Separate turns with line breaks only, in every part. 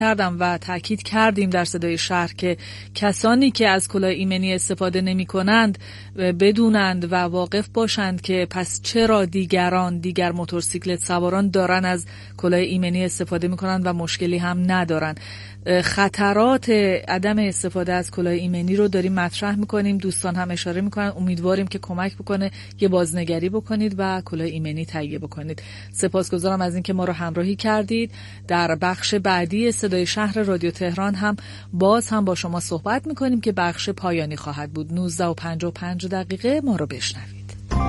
کردم و تاکید کردیم در صدای شهر که کسانی که از کلاه ایمنی استفاده نمی کنند بدونند و واقف باشند که پس چرا دیگر موتورسیکلت سواران دارن از کلاه ایمنی استفاده می کنند و مشکلی هم ندارن. خطرات عدم استفاده از کلاه ایمنی رو داریم مطرح میکنیم، دوستان هم اشاره میکنن، امیدواریم که کمک بکنه یه بازنگری بکنید و کلاه ایمنی تهیه بکنید. سپاسگزارم از اینکه ما رو همراهی کردید. در بخش بعدی صدای شهر رادیو تهران هم باز هم با شما صحبت میکنیم که بخش پایانی خواهد بود. 19:55 ما رو بشنوید.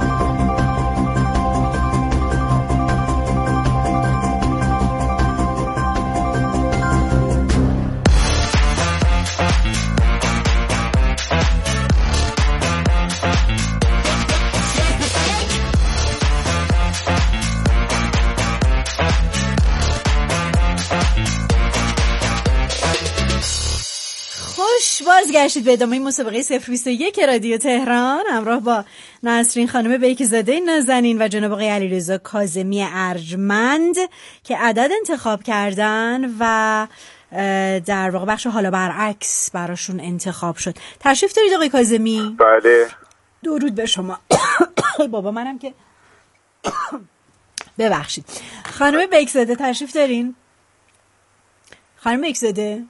بازگشتید به ادامه مسابقه 021 رادیو تهران همراه با نسرین خانم بیکزاده نازنین و جناب آقای علیرضا کاظمی ارجمند که عدد انتخاب کردن و در واقع بخش حالا برعکس براشون انتخاب شد. تشریف دارید آقای کاظمی؟
بله.
درود به شما. بابا منم که ببخشید. خانم بیکزاده تشریف دارین؟ خانم بیکزاده؟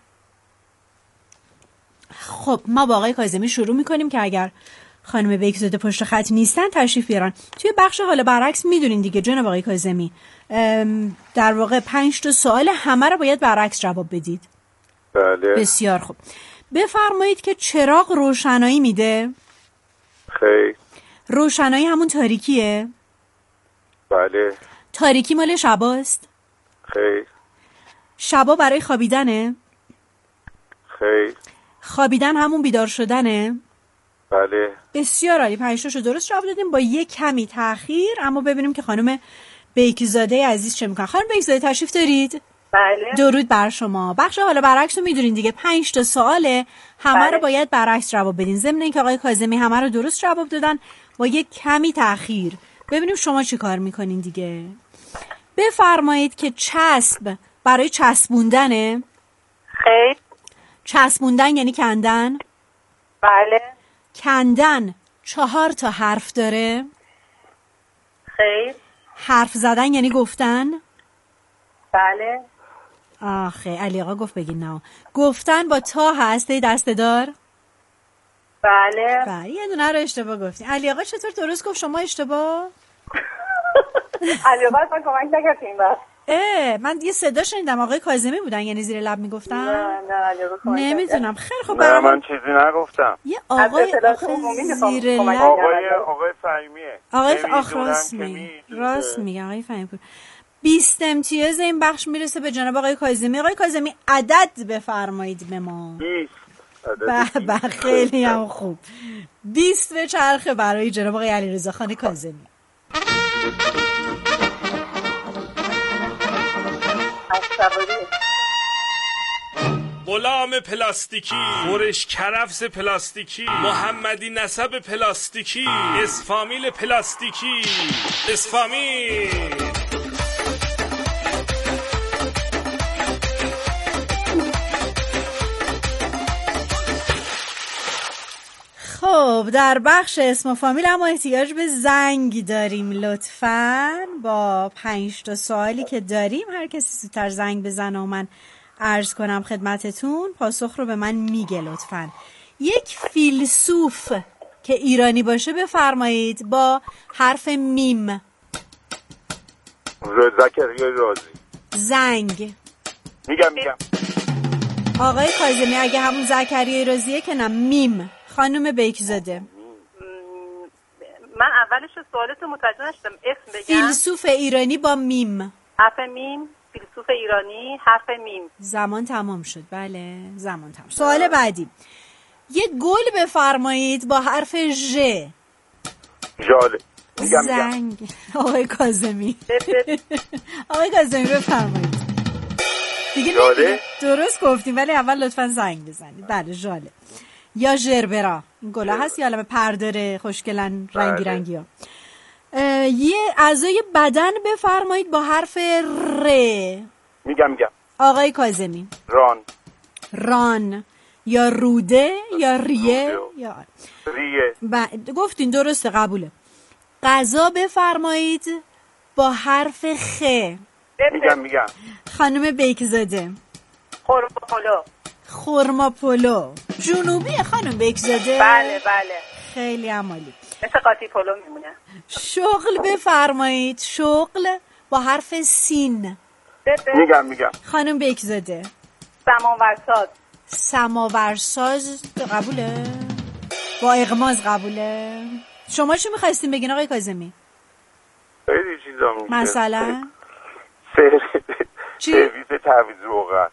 خب ما با آقای کاظمی شروع میکنیم که اگر خانم بیکزاده پشت خط نیستن تشریف بیارن. توی بخش حالا برعکس میدونین دیگه جناب آقای کاظمی، در واقع 5 تا سوال همه رو باید برعکس جواب بدید.
بله.
بسیار خوب. بفرمایید که چراغ روشنایی میده؟
خیر.
روشنایی همون تاریکیه؟
بله.
تاریکی مال شباست؟
خیر.
شبا برای خوابیدنه؟
خیر.
خوابیدن همون بیدار شدنه؟
بله.
بسیار عالی. 5 تاشو درست جواب دادیم با یک کمی تأخیر، اما ببینیم که خانم بیکزاده عزیز چه میکنن. خانم بیکزاده تشریف دارید؟
بله.
درود بر شما. بخش حالا برعکس رو میدونین دیگه، 5 تا سواله همه رو باید برعکس جواب بدین. ضمن اینکه آقای کاظمی همه رو درست جواب دادن با یک کمی تأخیر. ببینیم شما چی کار میکنین دیگه. بفرمایید که چسب برای چسبوندنه؟
خیر.
چسبوندن یعنی کندن؟
بله.
کندن 4 تا حرف داره؟
خیر.
حرف زدن یعنی گفتن؟
بله.
آخه علی آقا گفت بگین نه. گفتن با تا هست دسته‌دار؟
بله.
بله. یه دونه رو اشتباه گفتین. علی آقا چطور درست گفت شما اشتباه؟
علی آقا اصلا کمک نکردین بس.
من یه صدا شنیدم آقای کاظمی بودن یعنی زیر لب میگفتن؟
نه علی آقا کمک
نمیدونم. خیلی خب
نه من چیزی نگفتم.
یه آقای زیر لب
آقای فهمیه.
آقای راست میگه آقای فهمی. 20 امتیاز این بخش میرسه به جناب آقای کاظمی. آقای کاظمی عدد بفرمایید به ما. 20. خیلی هم خوب. 20 به چرخه برای جناب آقای علیرضا خان کاظمی.
غلام پلاستیکی، خورش کرفس پلاستیکی، محمدی نسب پلاستیکی، اسفامیل پلاستیکی، اسفامیل.
خب در بخش اسم و فامیل اما احتیاج به زنگ داریم. لطفاً با 5 تا سوالی که داریم هر کسی زودتر زنگ بزنه و من عرض کنم خدمتتون پاسخ رو به من میگه. لطفاً یک فیلسوف که ایرانی باشه بفرمایید با حرف میم.
زکریا رازی.
زنگ.
میگم
آقای کاظمی اگه همون زکریا رازیه که نه میم. خانم بیکزاده
من اولش سوالتو متوجه نشدم. اسم بگم.
فیلسوف ایرانی با میم.
حرف میم. فیلسوف ایرانی حرف میم.
زمان تمام شد. بله زمان تمام. سوال بعدی یک گل بفرمایید با حرف ژ.
ژاله.
زنگ. آقای کاظمی آقای کاظمی بفرمایید دیگه. ژاله درست گفتیم ولی اول لطفا زنگ بزنید. بله ژاله یا ژربرا. این گلا هست یا علامه پرداره خوشگلن رنگی رنگی ها. یه اعضای بدن بفرمایید با حرف ر.
میگم
آقای کاظمی. ران یا روده یا ریه یا
ریه.
گفتین درسته، قبوله. غذا بفرمایید با حرف خ.
میگم
خانم بیکزاده. خرما پلو. جنوبی خانم بیکزاده؟
بله.
خیلی عالی.
مثل قاطی پلو میمونه.
شغل بفرمایید. شغل با حرف سین.
میگم
خانم بیکزاده. سماورساز قبوله؟ با اغماز قبوله؟ شما چی میخواستین بگین آقای کاظمی؟
خیلی چیزا میشه.
مثلا
سرویس تعویض روغن،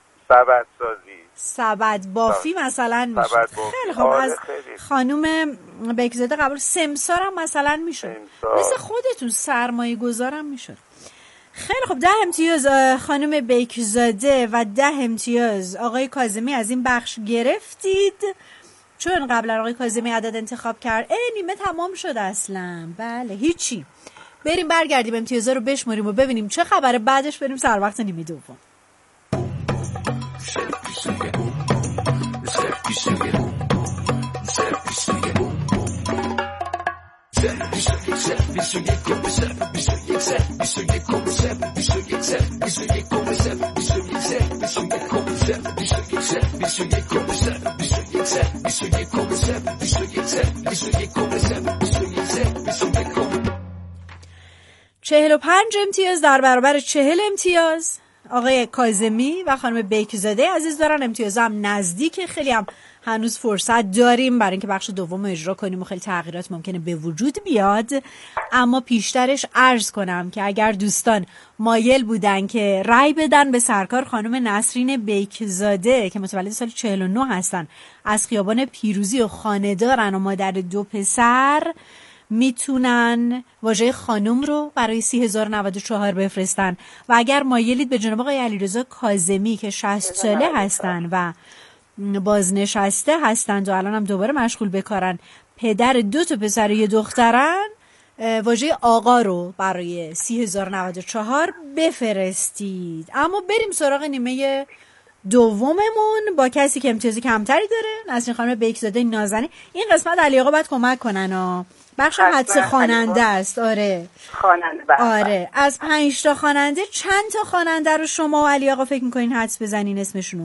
سبد بافی مثلا میشه. خیلی خوب. از خانوم بیکزاده قبول. سمسار هم مثلا میشه. مثل خودتون سرمایه گذارم میشه. خیلی خوب. 10 امتیاز خانم بیکزاده و 10 امتیاز آقای کاظمی از این بخش گرفتید، چون قبلا آقای کاظمی عدد انتخاب کرد. نیمه تمام شده اصلا. بله هیچی. بریم برگردیم امتیازا رو بشماریم و ببینیم چه خبره، بعدش بریم سر وقت نیمه دوم. چهل و 45 امتیاز در برابر 40 امتیاز آقای کاظمی و خانم بیکزاده عزیز دارن. امتیاز هم نزدیک، خیلی هم هنوز فرصت داریم برای اینکه بخش دوم اجرا کنیم و خیلی تغییرات ممکنه به وجود بیاد. اما پیشترش عرض کنم که اگر دوستان مایل بودن که رأی بدن به سرکار خانم نسرین بیکزاده که متولد سال 49 هستن، از خیابان پیروزی و خانه دارن و مادر 2 پسر، میتونن واژه خانم رو برای 30,094 بفرستن. و اگر مایلید به جناب آقای علیرضا کاظمی که 60 ساله هستن و بازنشسته هستند و الان هم دوباره مشغول به کارن، پدر 2 پسر و 1 دخترن، واژه آقا رو برای 30,094 بفرستید. اما بریم سراغ نیمه دوممون با کسی که امتیاز کمتری داره، نسرین خانم بیکزاده نازنین. این قسمت علی آقا باید کمک کنن بخش حدس خواننده است. آره آره. از 5 تا خواننده چند تا خواننده رو شما و علی آقا فکر میکنین حدس بزنین اسمشونو؟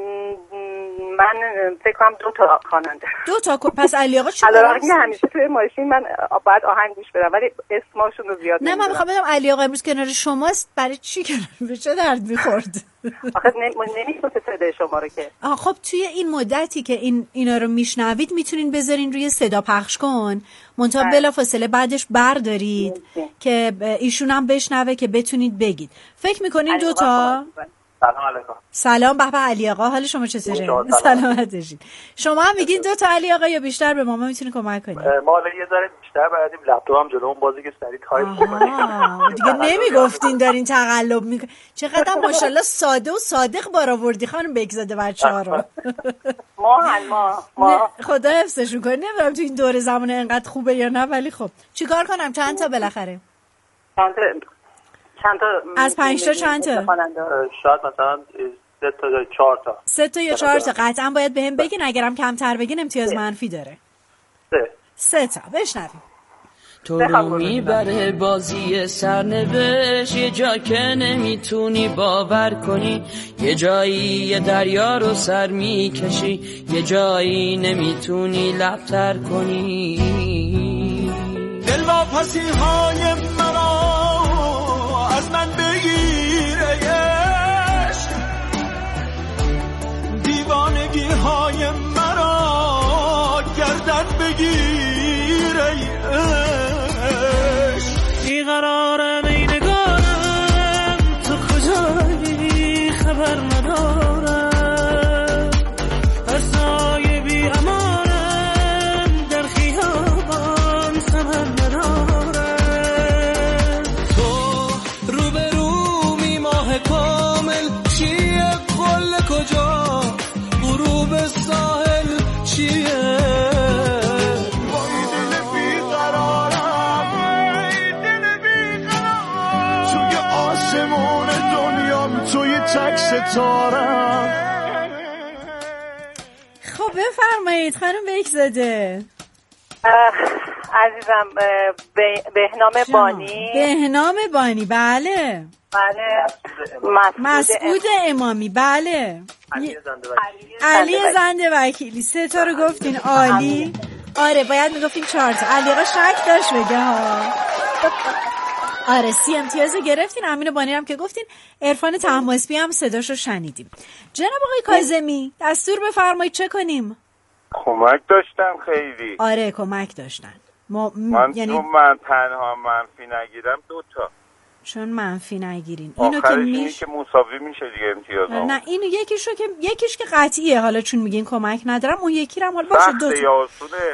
من فکر کنم 2 تا خواننده.
2 تا. پس علی آقا چی؟
البته همیشه توی ماشین من باید آهنگ گوش بدم ولی اسمشون رو زیاد
نه. من میخوام بدم علی آقا امروز کنار شماست، برای چی کنار؟ به چه درد میخورد؟
آخه نمی‌شناسه صدای شما رو که.
خب توی این مدتی که اینا رو میشنوید میتونین بذارین روی صدا پخش کن، منتها بلافاصله بعدش بردارید که ایشون هم بشنوه که بتونید بگید. فکر میکنین 2 تا؟
سلام علیکم.
سلام. به علی آقا، حال شما چطوره؟ سلامت باشید. شما هم میگین 2 تا علی آقا یا بیشتر؟ به ماما میتونی کمک کنید.
ما حالا یه ذره بیشتر بعدیم لپتاپم جلوم بازی که سریع تایپ
کنیم. دیگه نمیگفتین دارین تقلب میکنین. چقدر ماشاءالله ساده و صادق بار آوردی خانم بیکزاده بچه‌ها رو.
ما
خدا حفظشون کنه. نمیدونم تو این دور زمان انقدر خوبه یا نه، ولی خب چیکار کنم؟ چند تا بالاخره؟
چند تا
از 5 تا چند تا؟
شاید مثلا 3 تا یا 4 تا.
3 تا یا 4 تا. قطعا باید بهم بگین، اگرم کمتر بگین امتیاز منفی داره. 3 تا. بشنویم.
تو رو میبره بازی سرنوشت، یه جا که نمیتونی باور کنی، یه جایی یه دریا رو سر میکشی، یه جایی نمیتونی لبتر کنی.
دلواپسی های مرا از من بگیره، دیوانگی های مرا گردن بگیره، بیقرار بیدگارم تو کجایی خبر ندارم، هر سایه بی امانم در خیابان سمر ندارم. تو روبرومی ماه کامل چیه، قله کجا، غروب ساحل چیه، توی تک ستاره
بفرمایید خانم بیکزاده.
عزیزم بهنام بانی.
بهنام بانی، بله.
بله.
مسعود امامی، بله. علی زنده وکیلی. 3 تا رو گفتین، عالی. آره باید میگفتین 4 تا. علی آقا شک داشت بگه ها. آره 30 امتیاز گرفتین. امین بانی هم که گفتین. عرفان طهماسبی هم صداش رو شنیدیم. جناب آقای کاظمی دستور بفرمایید چه کنیم؟
کمک داشتم خیلی.
آره کمک داشتن.
یعنی من تنها منفی نگیرم 2 تا.
چون منفی نگیرین اینو که
اینی که مساوی میشه دیگه امتیاز.
نه اینو یکیش که قطعیه. حالا چون میگین کمک ندارم اون یکی رو هم حالا باشه 2 تا.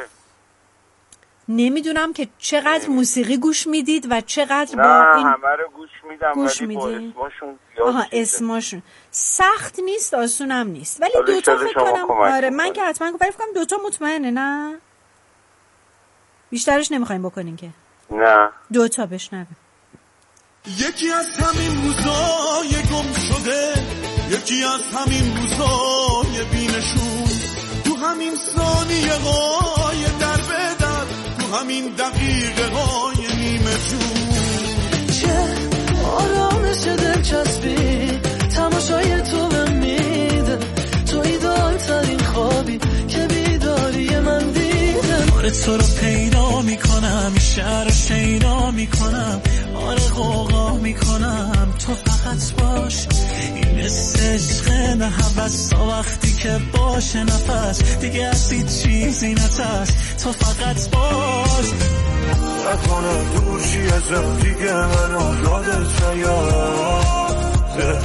نمیدونم که چقدر موسیقی گوش میدید و چقدر با این
همه رو گوش میدم ولی با اسمشون
اسمشون سخت نیست، آسونم نیست، ولی 2 تا فکر کنم. آره من که حتما فکر کنم 2 تا مطمئنه. نه بیشترش نمیخوایم بکنین که؟
نه
2 تا بشنویم.
یکی از همین روزای گم شده، یکی از همین روزای بینشون، تو همین ثانیه های در به در، تو همین دقیقه های نیمه جون، چه آرامش دلچسبی تماشای تو بهم میده، تو ایدال‌ترین خوابی که بیداری من دیدم. آره تو رو پیدا میکنم، این شهر رو شیدا میکنم، آره غوغا میکنم، تو فقط باش. این عشق نه هوس تا وقتی که باشه نفس دیگه از هیچ چیزی نترس، تو فقط باش. نکنه دورشی ازم دیگه منو یادت نیاد،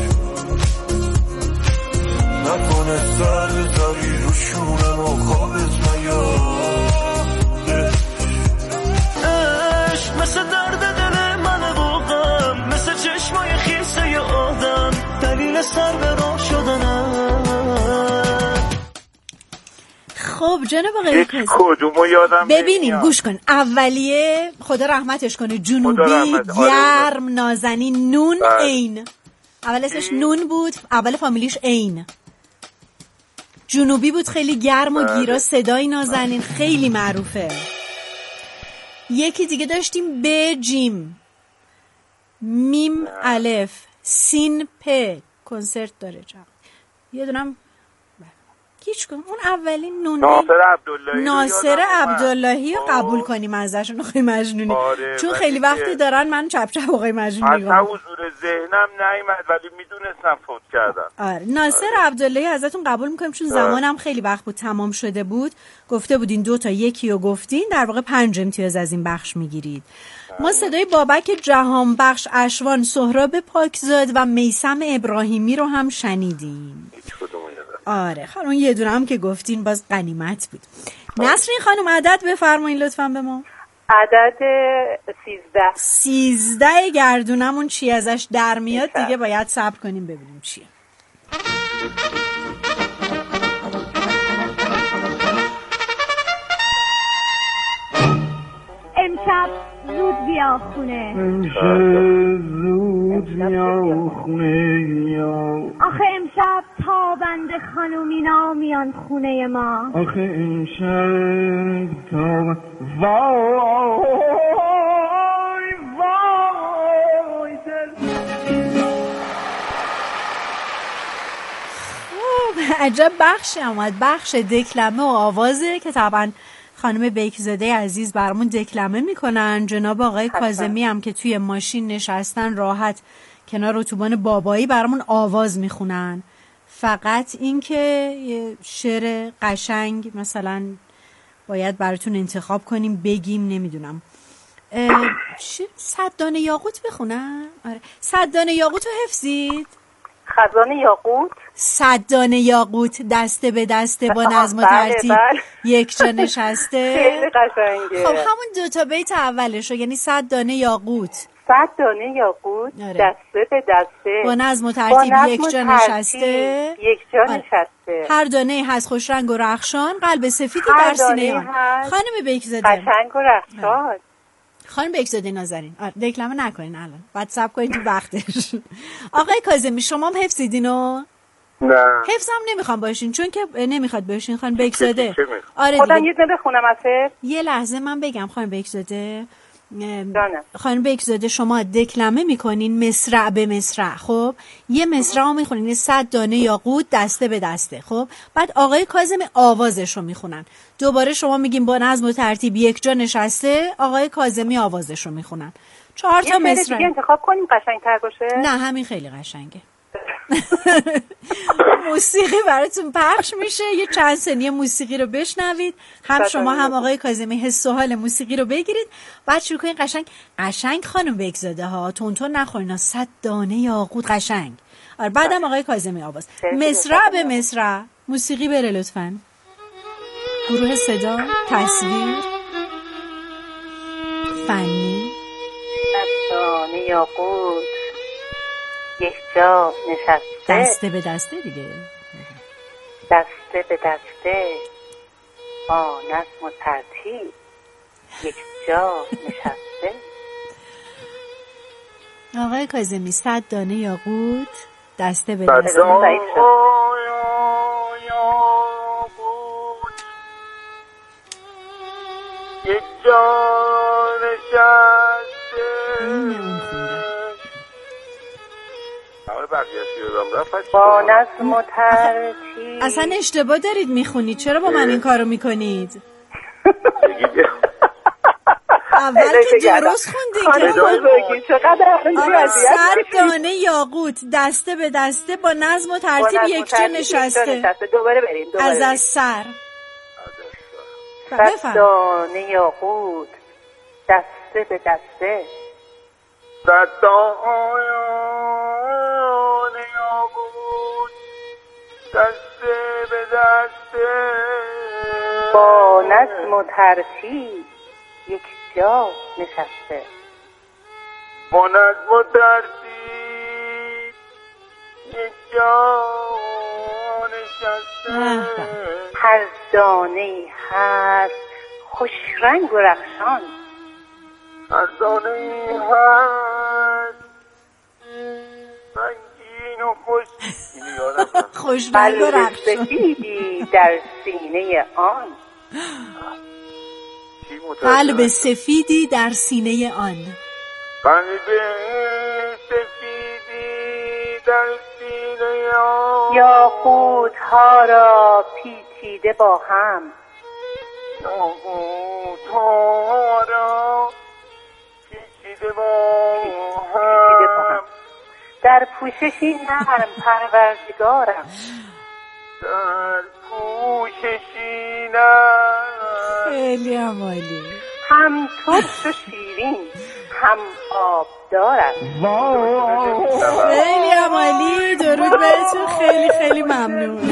نکنه سر بذاری رو شونم و خوابت نیاد. عشق مثل درد دل من واقعا، مثل چشمای خیسه آدم، دلیل سر به راه شدنم.
خب جناب آقای
کدومو یادم
ببینین گوش کن. اولیه خدا رحمتش کنه جنوبی گرم نازنین نون عین. اول اسمش نون بود، اول فامیلیش عین. جنوبی بود، خیلی گرم و گیرا، صدای نازنین، خیلی معروفه. یکی دیگه داشتیم ب جیم، میم الف، سین پ، کنسرت داره جام. یه دونم هیچ کن. اون اولین نون ناصر عبداللهی رو قبول کنیم ازشون آقای مجنونی. چون خیلی وقتی دارن من چپ چپ آقای مجنونی
اصلا حضور ذهنم نیامد ولی میدونستم فوت کردن.
آره ناصر عبداللهی ازتون قبول میکنیم چون زمانم خیلی وقت بود تمام شده بود. گفته بودین 2 تا یکی رو گفتین، در واقع 5 امتیاز از این بخش میگیرید. ما صدای بابک جهان بخش، اشوان، سهراب پاکزاد و میثم ابراهیمی رو هم شنیدیم. آره خانم یه دونه هم که گفتین باز غنیمت بود. نسرین خانم عدد بفرمایید لطفاً به ما.
عدد
13 گردونمون چی ازش در میاد دیگه باید صبر کنیم ببینیم چیه.
امشب زود بیا خونه، آخه امشب تابنده خانومینا میان خونه ما، آخه امشب تابنده وای وای
عجب بخشی اومد، بخش دکلمه و آوازه که طبعا خانم بیکزاده عزیز برامون دکلمه میکنن. جناب آقای کاظمی هم که توی ماشین نشستن راحت کنار اتوبان بابایی برامون آواز میخونن. فقط این که شعر قشنگ مثلا باید براتون انتخاب کنیم بگیم، نمیدونم 100 دانه یاقوت بخونن. آره 100 دانه یاقوت رو حفظید؟
خزان یاقوت،
100 دانه یاقوت دسته به دسته با نظم و ترتیب یک جا نشسته.
خیلی قشنگه.
خب همون 2 تا بیت اولشو، یعنی 100 دانه یاقوت،
100 دانه یاقوت دسته به دسته
با نظم و ترتیب یک جا نشسته.
نشسته.
هر دانه هست خوش رنگ و رخشان، قلب سفیدی در سینه من. خانم بیکزاده
قشنگ و رخشان.
خانم بیکزاده نازنین دکلمه نکنین الان، بعد صبر کنین تو وقتش. آقای کاظمی شما هم حفظیدینو؟
نه
حفظم نمیخوام باشین چون که نمیخواد باشین خانم بکزاده.
آره خودم یه بخونم اصلا.
یه لحظه من بگم خانم بکزاده. خانم بکزاده شما دکلمه میکنین مصرع به مصرع. خب یه مصرع رو میخونین 100 دانه یاقوت دسته به دسته. خب بعد آقای کاظمی آوازش رو میخونن. دوباره شما میگین با نظم و ترتیب یک جا نشسته، آقای کاظمی آوازش رو میخونن. 4 تا مصرع
انتخاب کنیم قشنگ‌تر باشه.
نه همین خیلی قشنگه. موسیقی براتون پخش میشه، یه چند ثانیه موسیقی رو بشنوید، هم شما هم آقای کاظمی حس و حال موسیقی رو بگیرید، بعد شروع کنید قشنگ خانم بکزاده ها، تون نخورین، 100 دانه یاقوت قشنگ. آره بعدم آقای کاظمی آواز مصرع به مصرع. موسیقی بره لطفاً. گروه صدا، تصویر، فنی.
100 دانه یاقوت یک جا نشسته،
دسته به دسته دیگه،
دسته به دسته با نظم و ترتیب یک جا نشسته.
آقای کاظمی 100 دانه یاقوت دسته به دسته.
یک جا نشسته.
با نظم و ترتیب.
اصلا اشتباه دارید میخونید، چرا با من این کارو میکنید؟ اول که درست خوندین که 100 دانه یاقوت دسته به دسته با نظم و ترتیب یک جا نشسته.
دوباره بریم.
از سر
100 دانه یاقوت دسته به دسته.
100 دانه یاقوت دسته به دسته
با نظم و ترتیب یک جا نشسته.
با نظم و ترتیب یک جا نشسته.
هر دانه هست خوش رنگ و رخشان.
هر دانه هست رنگین و
خوش رنگ و رخشان.
سفیدی در سینه آن.
قلب سفیدی در سینه آن.
قلب سفیدی در سینه آن.
یاقوت ها را پیچیده با هم.
یاقوت ها را پیچیده با هم.
در پوششی نرم پروردگارم.
در پوششی نرم.
خیلی عالی.
هم ترش و شیرین هم آب دارد.
خیلی عالی. درود بهتون. خیلی خیلی ممنون.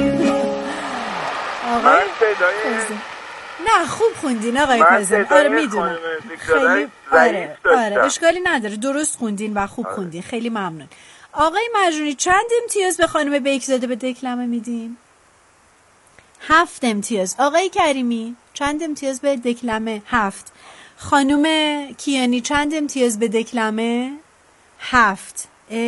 آقای نه خوب خوندین آقای کاظمی. آره میدونم. خیلی آره اشکالی نداره، درست خوندین و خوب خوندین. خیلی ممنون. آقای مجنونی چند امتیاز به خانم بکزاده به دکلمه میدیم؟ 7 امتیاز. آقای کریمی چند امتیاز به دکلمه؟ 7. خانم کیانی چند امتیاز به دکلمه؟ 7.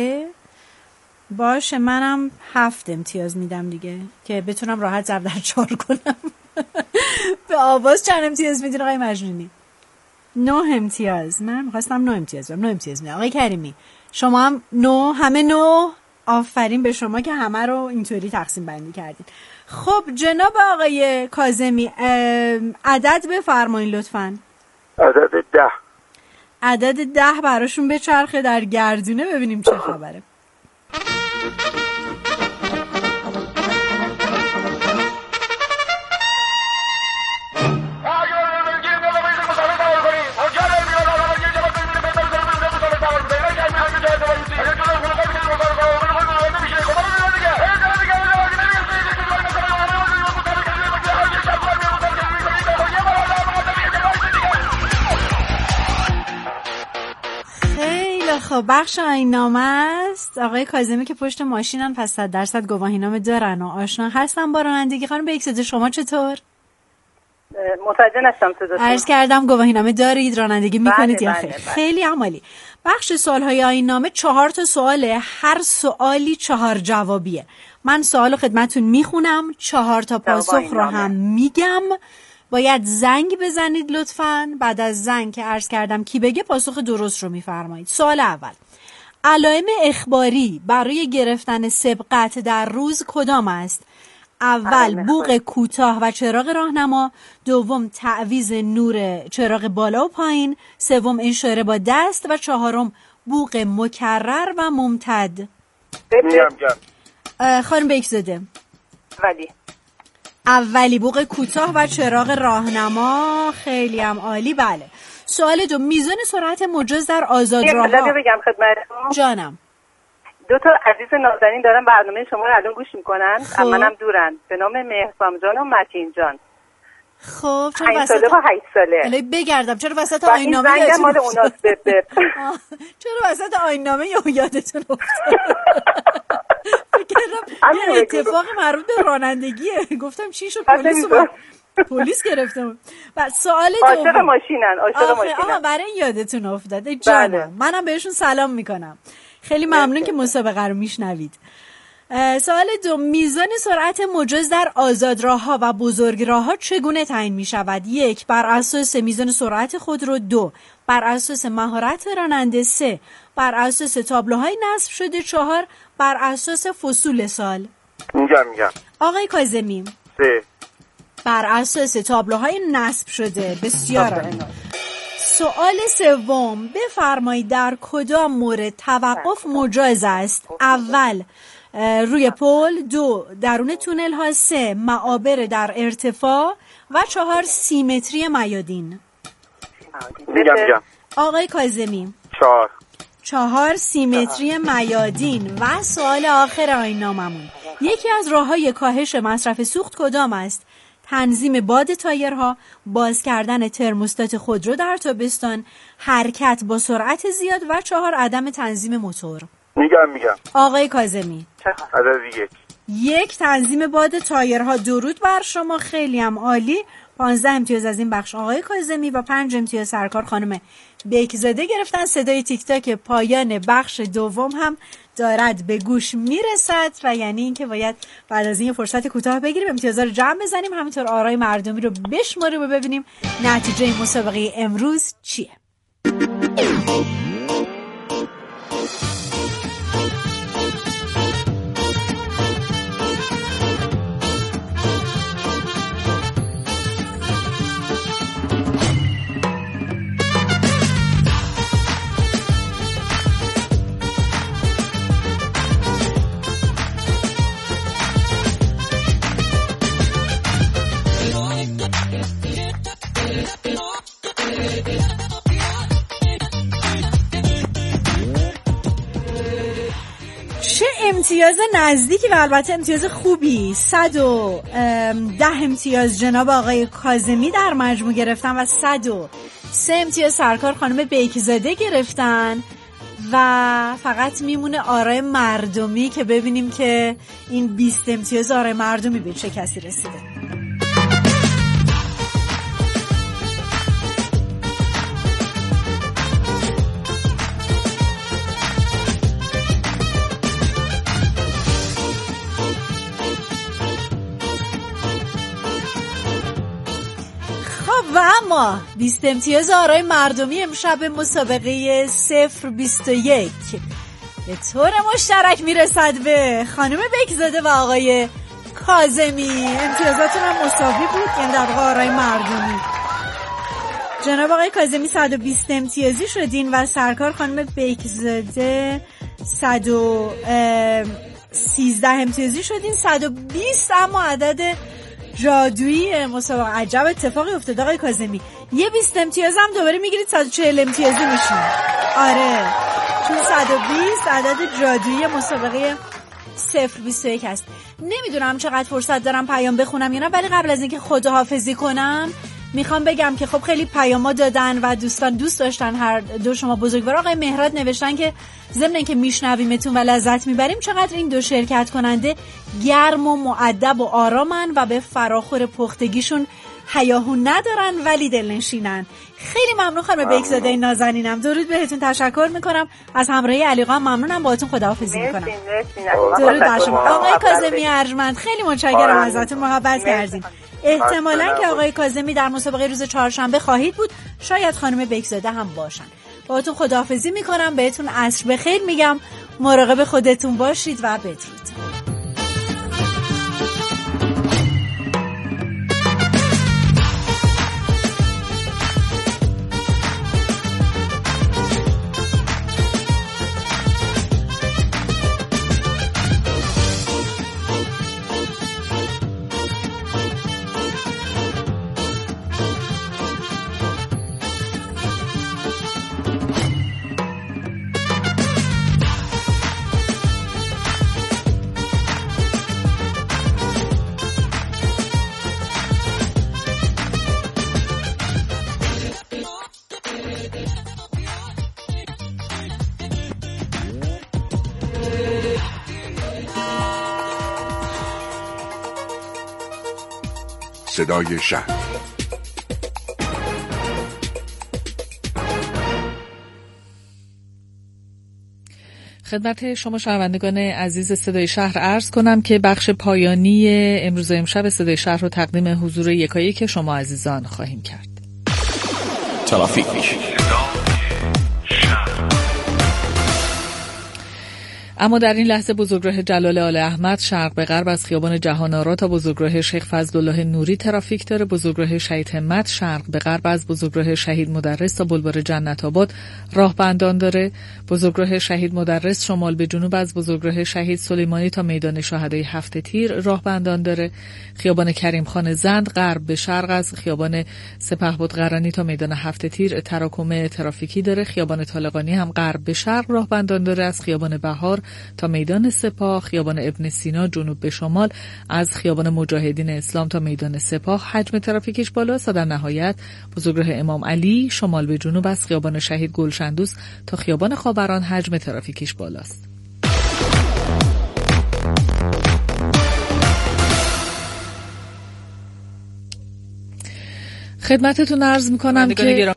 باشه منم 7 امتیاز میدم دیگه که بتونم راحت ضرب در 4 کنم. به آواز چند امتیاز میدین آقای مجنونی؟ 9 امتیاز. من میخواستم 9 امتیاز بدم. 9 امتیاز میدم. آقای کریمی شما هم 9. همه 9. آفرین به شما که همه رو اینطوری تقسیم بندی کردین. خب جناب آقای کاظمی عدد بفرمایید لطفاً.
عدد 10.
عدد 10 براشون بچرخه در گردونه ببینیم چه خبره. خب بخش آیین‌نامه است. آقای کاظمی که پشت ماشینن پس 100% گواهینامه دارن و آشنا هستن با رانندگی. خانم بکزاده شما چطور؟
متوجه نشدم صداتون.
عرض کردم گواهینامه دارید، رانندگی میکنید یا خیر؟ خیلی عالی. بخش سوال‌های آیین‌نامه 4 تا سواله، هر سوالی 4 جوابیه. من سوالو خدمتون میخونم، 4 تا پاسخ رو هم میگم، باید زنگ بزنید لطفاً. بعد از زنگ که عرض کردم کی بگه پاسخ درست رو میفرمایید. سوال اول، علائم اخباری برای گرفتن سبقت در روز کدام است؟ اول بوق کوتاه و چراغ راهنما، دوم تعویض نور چراغ بالا و پایین، سوم اشاره با دست و چهارم بوق مکرر و ممتد. خانم بیکزاده. اولی بوق کوتاه و چراغ راهنما. خیلی هم عالی. بله. سوال دو، میزان سرعت مجاز در آزادراه‌ها.
یه بگم خدمتتون.
جانم.
2 تا عزیز نازنین دارن برنامه شما رو الان گوش میکنن. منم دورن. به نام مهرسام جان و متین جان.
خب چرا
5 ساله و 8 ساله.
الان بگردم چرا وسط آیین‌نامه
یادتون مال اوناست
چرا وسط آیین‌نامه یادتون افتاد؟ فکر اتفاق مربوط به رانندگیه. گفتم چی شد پلیس گرفتم. بعد سوال دوم،
عاشق ماشینن.
برای یادتون افتاده جانم. منم بهشون سلام میکنم. خیلی ممنون که مسابقه رو میشنوید. سوال دو، میزان سرعت مجاز در آزادراه‌ها و بزرگراه‌ها چگونه تعیین می‌شود؟ 1 بر اساس میزان سرعت خودرو، 2 بر اساس مهارت راننده، 3 بر اساس تابلوهای نصب شده، 4 بر اساس فصول سال.
میگم
آقای کاظمی.
3
بر اساس تابلوهای نصب شده. بسیار عالی. سوال سوم، بفرمایید در کدام مورد توقف مجاز است؟ اول روی پل، 2 درون تونل ها، 3 معابر در ارتفاع و 4 سیمتری میادین.
میگم
آقای کاظمی. 4 سیمتری میادین. و سوال آخر آیین‌ناممون، یکی از راه‌های کاهش مصرف سوخت کدام است؟ تنظیم باد تایرها، باز کردن ترموستات خودرو در تابستان، حرکت با سرعت زیاد و 4 عدم تنظیم موتور.
میگم
آقای کاظمی.
عدد
1 تنظیم باد تایرها. درود بر شما، خیلی هم عالی. 15 امتیاز از این بخش آقای کاظمی و 5 امتیاز سرکار خانم بیکزاده گرفتن. صدای تیک تاک پایان بخش دوم هم دارد به گوش میرسد و یعنی اینکه باید بعد از این فرصت کوتاه بگیریم، امتیازا رو جمع بزنیم، همینطور آرای مردمی رو بشماریم و ببینیم نتیجه مسابقه امروز چیه. چه امتیاز نزدیکی و البته امتیاز خوبی. 110 امتیاز جناب آقای کاظمی در مجموع گرفتن و 103 امتیاز سرکار خانم بیکزاده گرفتن و فقط میمونه آرای مردمی که ببینیم که این 20 امتیاز آرای مردمی به چه کسی رسیده. و اما 20 امتیاز آرای مردمی امشب مسابقه 021 به طور مشترک میرسد به خانم بیکزاده و آقای کاظمی. امتیازاتون هم مساوی بود، یعنی در واقع آرای مردمی. جناب آقای کاظمی 120 امتیازی شدین و سرکار خانم بیکزاده 113 امتیازی شدین. 120 اما عدد جادویی مسابقه. عجب اتفاقی افتاد آقای کاظمی. یه 20 امتیاز هم دوباره میگیرید، 140 امتیازی میشین. آره چون 120 عدد جادویی مسابقه 021 هست. نمیدونم چقدر فرصت دارم پیام بخونم یا نه، ولی قبل از اینکه خداحافظی کنم میخوام بگم که خب خیلی پیاما دادن و دوستان دوست داشتن هر دو شما بزرگوار. آقای مهراد نوشتن که ضمن اینکه میشنویمتون و لذت میبریم چقدر این دو شرکت کننده گرم و مؤدب و آرامن و به فراخور پختگیشون هیاهو ندارن ولی دلنشینن. خیلی ممنون خانم بیکزاده نازنینم. درود بهتون، تشکر میکنم از همراهی علیقا. ممنونم، باهاتون خداحافظی میکنم. درود بر شما. آقای کاظمی ارجمند خیلی متشکرم ازتون، محبت کردین. احتمالاً که آقای کاظمی در مسابقه روز چهارشنبه خواهید بود، شاید خانم بیکزاده هم باشن. باهاتون خداحافظی میکنم، بهتون عصر بخیر میگم، مراقب خودتون باشید و بدرود.
صدای شهر.
خدمت شما شنوندگان عزیز صدای شهر عرض کنم که بخش پایانی امروز و امشب صدای شهر رو تقدیم حضور یکایک شما عزیزان خواهیم کرد.
ترافیک.
اما در این لحظه بزرگراه جلال آل احمد شرق به غرب از خیابان جهان آرا تا بزرگراه شیخ فضلالله نوری ترافیک داره. بزرگراه شهید همت شرق به غرب از بزرگراه شهید مدرس تا بلوار جنت آباد راه بندان داره. بزرگراه شهید مدرس شمال به جنوب از بزرگراه شهید سلیمانی تا میدان شهدای هفت تیر راه بندان داره. خیابان کریم خان زند غرب به شرق از خیابان سپهبد قرنی تا میدان هفت تیر تراکم ترافیکی داره. خیابان طالقانی هم غرب به شرق راه بندان داره از خیابان بهار تا میدان سپاه. خیابان ابن سینا جنوب به شمال از خیابان مجاهدین اسلام تا میدان سپاه حجم ترافیکش بالاست. در نهایت بزرگراه امام علی شمال به جنوب از خیابان شهید گلشندوس تا خیابان خاوران حجم ترافیکش بالاست. خدمتتون عرض میکنم که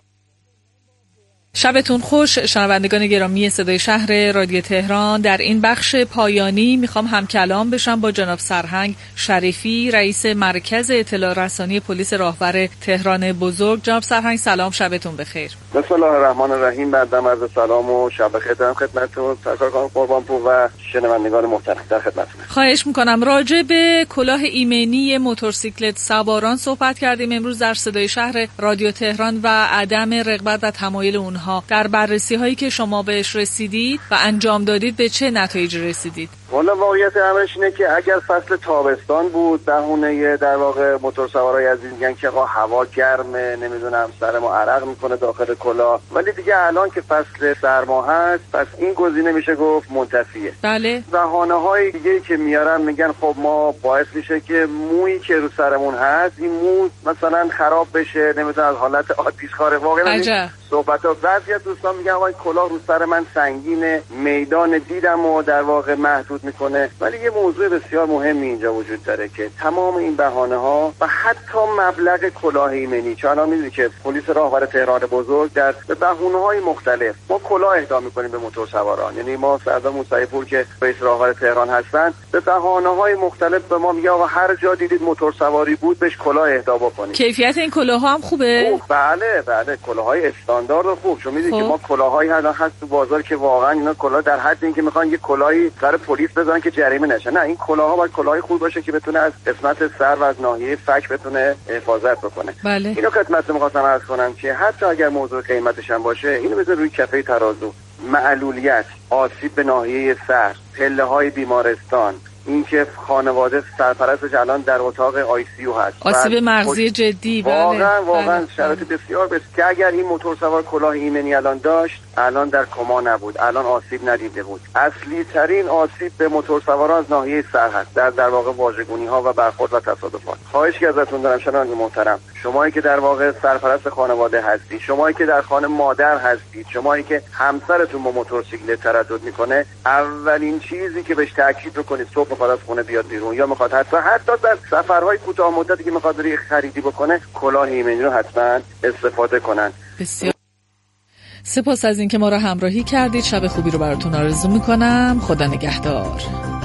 شبتون خوش شنوندگان گرامی صدای شهر رادیو تهران. در این بخش پایانی میخوام هم کلام بشم با جناب سرهنگ شریفی رئیس مرکز اطلاع رسانی پلیس راهور تهران بزرگ. جناب سرهنگ سلام، شبتون بخیر.
بسم الله الرحمن الرحیم. بعدم عرض سلام و شب بخیر دارم خدمتتون سرکار خانم قربانپور و شنوندگان محترم. در خدمتتون.
خواهش میکنم. راجع به کلاه ایمنی موتورسیکلت سواران صحبت کردیم امروز در صدای شهر رادیو تهران و عدم رغبت و تمایل اونها. در بررسی هایی که شما بهش رسیدید و انجام دادید به چه نتایج رسیدید؟
والا واقعیت امرش اینه که اگر فصل تابستان بود بهونه در واقع موتورسوارای عزیز میگن که هوا گرمه، نمیدونم سر ما عرق میکنه داخل کلاه، ولی دیگه الان که فصل سرما هست پس این گزینه میشه گفت منتفیه.
بله.
بهانه‌های دیگه‌ای که میارن میگن خب ما باعث میشه که مویی که رو سرمون هست این مو مثلا خراب بشه، نمیدونم از حالت آتیش خاره. واقعا صحبت‌ها بعضی از دوستان میگن آقا کلاه رو سر من سنگینه، میدان دیدم و در واقع محدود میکنه. ولی یه موضوع بسیار مهمی اینجا وجود داره که تمام این بهانه‌ها و حتی مبلغ کلاه ایمنی، چون الان می‌دونید که پلیس راهور تهران بزرگ در بهانه‌های مختلف ما کلاه اهدا می‌کنیم به موتورسواران. یعنی ما سردار موسوی‌پور که رئیس راهور تهران هستن به بهانه‌های مختلف به ما میگه آقا هر جا دیدید موتورسواری بود بهش کلاه اهدا بکنید.
کیفیت این کلاه‌ها هم خوبه؟
بله کلاه‌های استاندارد و خوب. چون می‌دونید که ما کلاه‌هایی الان هست تو بازار که واقعا اینا کلاه در حد اینکه می‌خوان یه کلاهی سر پلیس بزنن که جریمه نشه. نه، این کلاه‌ها باید کلاهی خوب باشه که بتونه از قسمت سر و از ناحیه فک بتونه حفاظت بکنه.
بله.
اینو خدمتتون می‌خواستم عرض کنم که حتی اگر موضوع قیمتش هم باشه اینو بذار روی کفه ترازو. معلولیت، آسیب به ناحیه سر، پله‌های بیمارستان، اینکه خانواده سرپرستش الان در اتاق آی سی یو هست،
آسیب مغزی جدی.
واقعا شرایط بسیار بس که اگر این موتورسوار کلاه ایمنی الان داشت الان در کما نبود، الان آسیب ندیده بود. اصلی ترین آسیب به موتورسواران از ناحیه سر هست، در واقع واژگونی ها و برخورد و تصادفات. خواهش که ازتون دارم شنوندگان محترم، شمایی که در واقع سرپرست خانواده هستی، شمایی که در خانه مادر هستید، شمایی که همسرتون با موتورسیکلت تردد میکنه، اولین چیزی که بهش تاکید بکنید صبح میخواد از خونه بیاد بیرون یا میخواد حتی در سفرهای کوتاه مدتی که میخواد بره خریدی بکنه کلاه ایمنی رو حتما استفاده کنن.
بسیار سپاس از اینکه ما را همراهی کردید. شب خوبی رو براتون آرزو میکنم. خدا نگهدار.